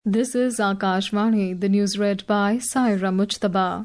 This is Akashvani, the news read by Saira Mujtaba.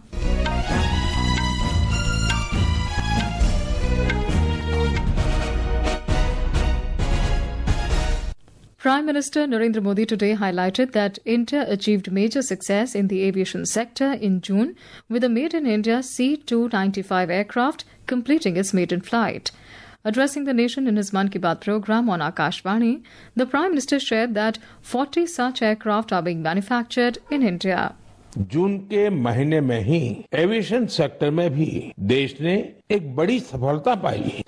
Prime Minister Narendra Modi today highlighted that India achieved major success in the aviation sector in June with a Made in India C-295 aircraft completing its maiden flight. Addressing the nation in his Mann Ki Baat program on Akashvani, the Prime Minister shared that 40 such aircraft are being manufactured in India. जून के महीने में ही aviation sector में भी देश ने एक बड़ी सफलता पाई।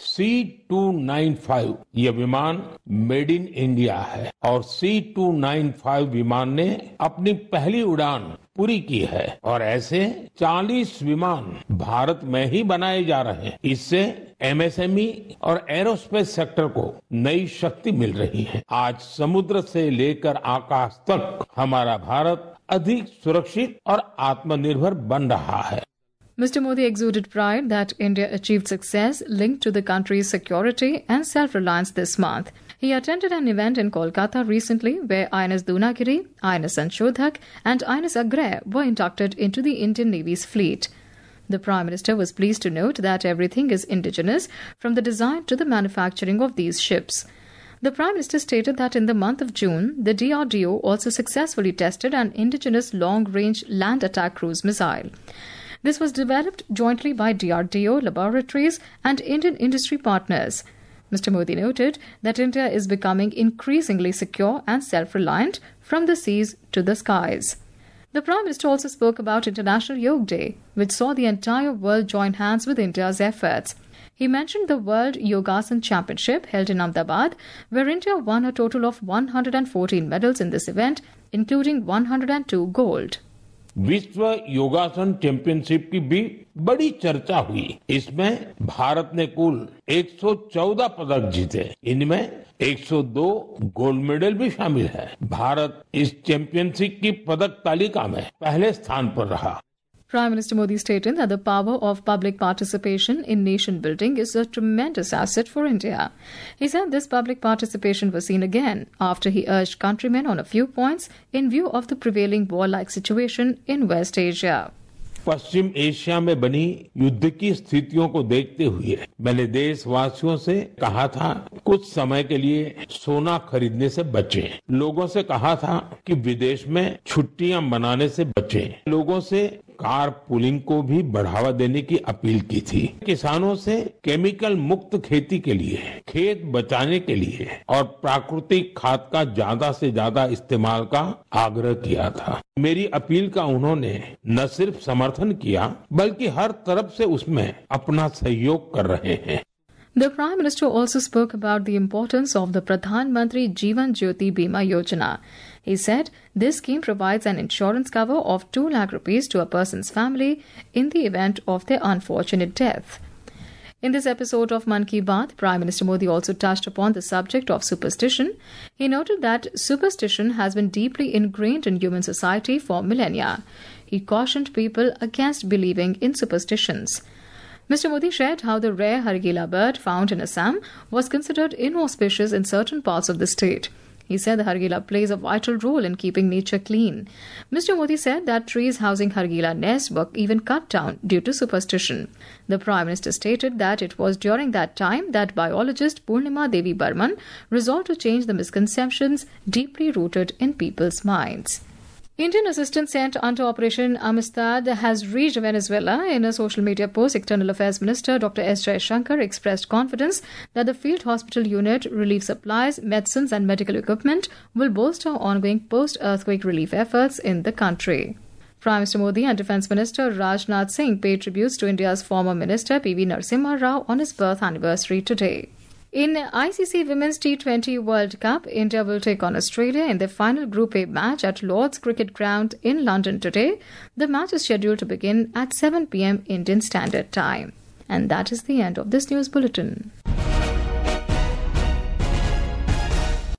C-295 यह विमान मेड इन इंडिया है और C-295 विमान ने अपनी पहली उड़ान पूरी की है और ऐसे 40 विमान भारत में ही बनाए जा रहे हैं। इससे एमएसएमई और एरोस्पेस सेक्टर को नई शक्ति मिल रही है। आज समुद्र से लेकर आकाश तक हमारा भारत अधिक सुरक्षित और आत्मनिर्भर बन रहा है। Mr. Modi exuded pride that India achieved success linked to the country's security and self-reliance this month. He attended an event in Kolkata recently where INS Dunagiri, INS Anshodhak and INS Agray were inducted into the Indian Navy's fleet. The Prime Minister was pleased to note that everything is indigenous from the design to the manufacturing of these ships. The Prime Minister stated that in the month of June, the DRDO also successfully tested an indigenous long-range land attack cruise missile. This was developed jointly by DRDO laboratories and Indian industry partners. Mr. Modi noted that India is becoming increasingly secure and self-reliant from the seas to the skies. The Prime Minister also spoke about International Yoga Day, which saw the entire world join hands with India's efforts. He mentioned the World Yogasan Championship held in Ahmedabad, where India won a total of 114 medals in this event, including 102 gold. विश्व योगासन championship की भी बड़ी चर्चा हुई। इसमें भारत ने कुल 114 पदक जीते। इनमें 102 गोल्ड मेडल भी शामिल है। भारत इस चैंपियनशिप की पदक तालिका में पहले स्थान पर रहा। Prime Minister Modi stated that the power of public participation in nation building is a tremendous asset for India. He said this public participation was seen again after he urged countrymen on a few points in view of the prevailing war-like situation in West Asia. पश्चिम Asia में बनी युद्ध की स्थितियों को देखते हुए मैंने देशवासियों से कहा था कुछ समय के लिए सोना खरीदने से बचें। लोगों से कहा था कि विदेश में छुट्टियां मनाने से बचें। लोगों से कार पुलिंग को भी बढ़ावा देने की अपील की थी। किसानों से केमिकल मुक्त खेती के लिए, खेत बचाने के लिए और प्राकृतिक खाद का ज्यादा से ज्यादा इस्तेमाल का आग्रह किया था। मेरी अपील का उन्होंने न सिर्फ समर्थन किया बल्कि हर तरफ से उसमें अपना सहयोग कर रहे हैं। The Prime Minister also spoke about the importance of the Pradhan Mantri Jeevan Jyoti Bima Yojana. He said this scheme provides an insurance cover of 2 lakh rupees to a person's family in the event of their unfortunate death. In this episode of Mann Ki Baat, Prime Minister Modi also touched upon the subject of superstition. He noted that superstition has been deeply ingrained in human society for millennia. He cautioned people against believing in superstitions. Mr. Modi shared how the rare Hargila bird found in Assam was considered inauspicious in certain parts of the state. He said the Hargila plays a vital role in keeping nature clean. Mr. Modi said that trees housing Hargila nests were even cut down due to superstition. The Prime Minister stated that it was during that time that biologist Purnima Devi Burman resolved to change the misconceptions deeply rooted in people's minds. Indian assistance sent under Operation Amistad has reached Venezuela. In a social media post, External Affairs Minister Dr. S. Jaishankar expressed confidence that the field hospital unit, relief supplies, medicines and medical equipment will bolster ongoing post-earthquake relief efforts in the country. Prime Minister Modi and Defence Minister Rajnath Singh paid tributes to India's former Minister P.V. Narasimha Rao on his birth anniversary today. In ICC Women's T20 World Cup, India will take on Australia in their final Group A match at Lord's Cricket Ground in London today. The match is scheduled to begin at 7 p.m. Indian Standard Time. And that is the end of this news bulletin.